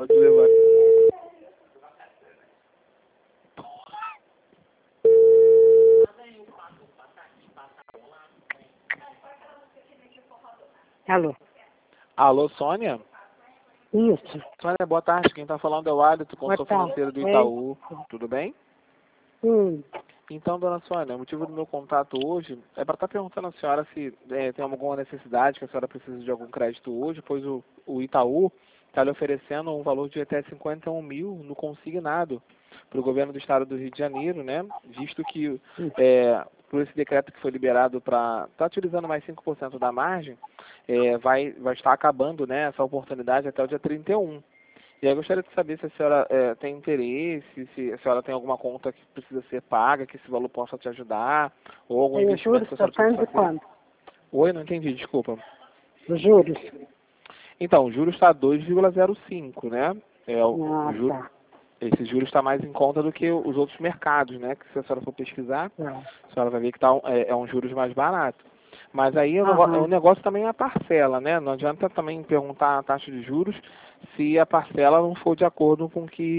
Pode levar. Alô? Alô, Sônia? Isso. Sônia, boa tarde. Quem está falando é o Alisson, consultor Boa financeiro do tarde. Itaú. Tudo bem? Então, dona Sônia, o motivo do meu contato hoje é para estar perguntando à senhora se tem alguma necessidade, que a senhora precisa de algum crédito hoje, pois o Itaú está lhe oferecendo um valor de até 51 mil no consignado para o governo do estado do Rio de Janeiro, né? Visto que por esse decreto que foi liberado para estar utilizando mais 5% da margem, vai estar acabando, né, essa oportunidade até o dia 31. E aí eu gostaria de saber se a senhora tem interesse, se a senhora tem alguma conta que precisa ser paga, que esse valor possa te ajudar, ou algum tem os investimento juros que a senhora precisa tocando fazer. quanto? Oi, não entendi, desculpa. Os juros? Então, o juro está 2,05, né? O juro, Tá. esse juro está mais em conta do que os outros mercados, né? Que se a senhora for pesquisar, Tá. a senhora vai ver que é um juros mais barato. Mas aí o Aham. negócio também é a parcela, né? Não adianta também perguntar a taxa de juros se a parcela não for de acordo com que